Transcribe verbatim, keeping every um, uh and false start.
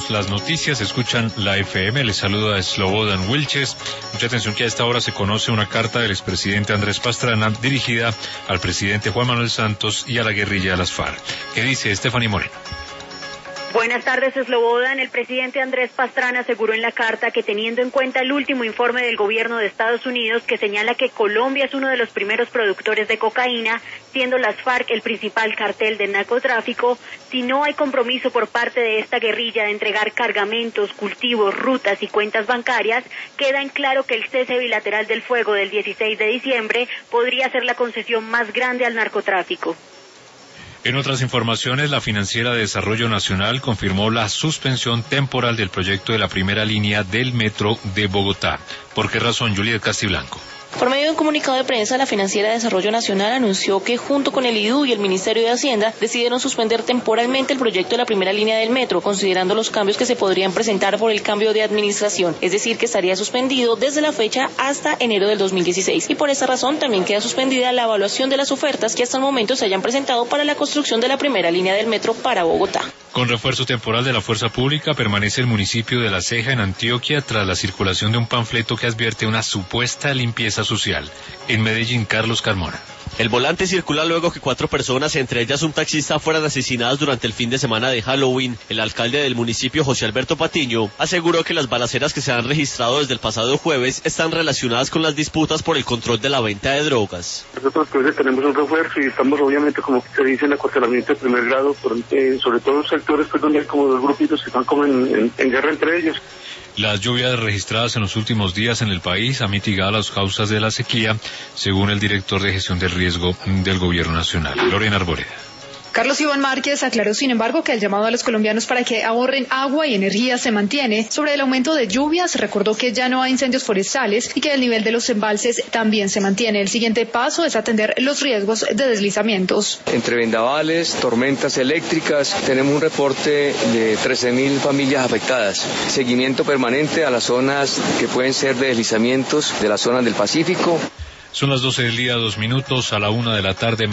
todas las noticias, escuchan la F M, les saluda Slobodan Wilches. Mucha atención que a esta hora se conoce una carta del expresidente Andrés Pastrana dirigida al presidente Juan Manuel Santos y a la guerrilla de las FARC. ¿Qué dice Stephanie Moreno? Buenas tardes, Slobodan. El presidente Andrés Pastrana aseguró en la carta que, teniendo en cuenta el último informe del gobierno de Estados Unidos que señala que Colombia es uno de los primeros productores de cocaína, siendo las FARC el principal cartel del narcotráfico, si no hay compromiso por parte de esta guerrilla de entregar cargamentos, cultivos, rutas y cuentas bancarias, queda en claro que el cese bilateral del fuego del dieciséis de diciembre podría ser la concesión más grande al narcotráfico. En otras informaciones, la Financiera de Desarrollo Nacional confirmó la suspensión temporal del proyecto de la primera línea del metro de Bogotá. ¿Por qué razón, Juliet Castiblanco? Por medio de un comunicado de prensa, la Financiera de Desarrollo Nacional anunció que junto con el I D U y el Ministerio de Hacienda decidieron suspender temporalmente el proyecto de la primera línea del metro, considerando los cambios que se podrían presentar por el cambio de administración, es decir, que estaría suspendido desde la fecha hasta enero del dos mil dieciséis. Y por esa razón también queda suspendida la evaluación de las ofertas que hasta el momento se hayan presentado para la construcción de la primera línea del metro para Bogotá. Con refuerzo temporal de la fuerza pública permanece el municipio de La Ceja en Antioquia tras la circulación de un panfleto que advierte una supuesta limpieza social. En Medellín, Carlos Carmona. El volante circula luego que cuatro personas, entre ellas un taxista, fueran asesinadas durante el fin de semana de Halloween. El alcalde del municipio, José Alberto Patiño, aseguró que las balaceras que se han registrado desde el pasado jueves están relacionadas con las disputas por el control de la venta de drogas. Nosotros pues, tenemos un refuerzo y estamos obviamente, como se dice, en acuartelamiento de primer grado, por, eh, sobre todo en sectores pues, donde hay como dos grupitos que están como en, en, en guerra entre ellos. Las lluvias registradas en los últimos días en el país han mitigado las causas de la sequía, según el director de gestión del riesgo del Gobierno Nacional, Lorena Arboleda. Carlos Iván Márquez aclaró, sin embargo, que el llamado a los colombianos para que ahorren agua y energía se mantiene. Sobre el aumento de lluvias, recordó que ya no hay incendios forestales y que el nivel de los embalses también se mantiene. El siguiente paso es atender los riesgos de deslizamientos. Entre vendavales, tormentas eléctricas, tenemos un reporte de trece mil familias afectadas. Seguimiento permanente a las zonas que pueden ser de deslizamientos de las zonas del Pacífico. Son las doce del día, dos minutos, a la una de la tarde.